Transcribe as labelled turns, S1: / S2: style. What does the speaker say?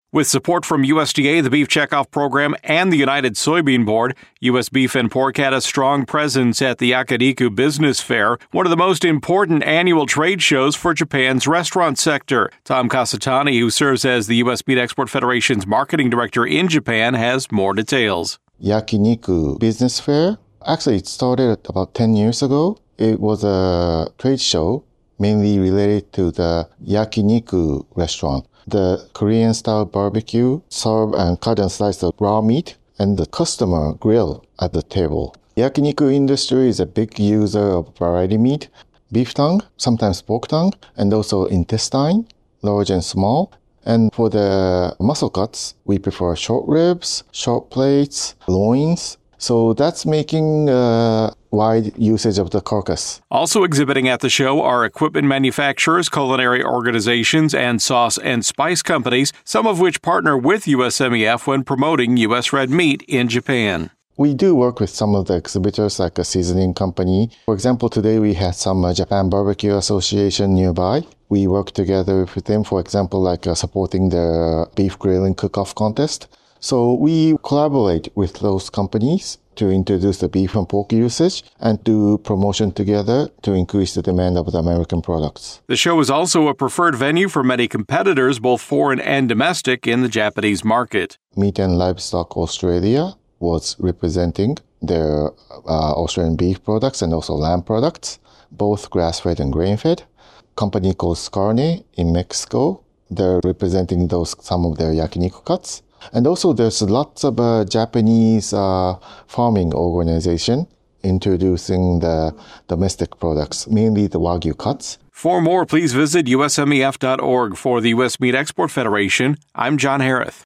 S1: With support from USDA, the Beef Checkoff Program, and the United Soybean Board, U.S. Beef and Pork had a strong presence at the Yakiniku Business Fair, one of the most important annual trade shows for Japan's restaurant sector. Tom Kasatani, who serves as the U.S. Meat Export Federation's marketing director in Japan, has more details.
S2: Yakiniku Business Fair, actually it started about 10 years ago. It was a trade show mainly related to the Yakiniku restaurant. The Korean-style barbecue, serve and cut and slice the raw meat, and the customer grill at the table. Yakiniku industry is a big user of variety meat, beef tongue, sometimes pork tongue, and also intestine, large and small. And for the muscle cuts, we prefer short ribs, short plates, loins. So that's making wide usage of the carcass.
S1: Also exhibiting at the show are equipment manufacturers, culinary organizations, and sauce and spice companies, some of which partner with USMEF when promoting U.S. red meat in Japan.
S2: We do work with some of the exhibitors like a seasoning company. For example, today we had some Japan Barbecue Association nearby. We work together with them, for example, like supporting the beef grilling cook-off contest. So we collaborate with those companies to introduce the beef and pork usage and do promotion together to increase the demand of the American products.
S1: The show is also a preferred venue for many competitors, both foreign and domestic, in the Japanese market.
S2: Meat and Livestock Australia was representing their Australian beef products and also lamb products, both grass-fed and grain-fed. Company called Scarne in Mexico, they're representing some of their yakiniku cuts. And also there's lots of Japanese farming organization introducing the domestic products, mainly the Wagyu cuts.
S1: For more, please visit usmef.org. For the U.S. Meat Export Federation, I'm John Harris.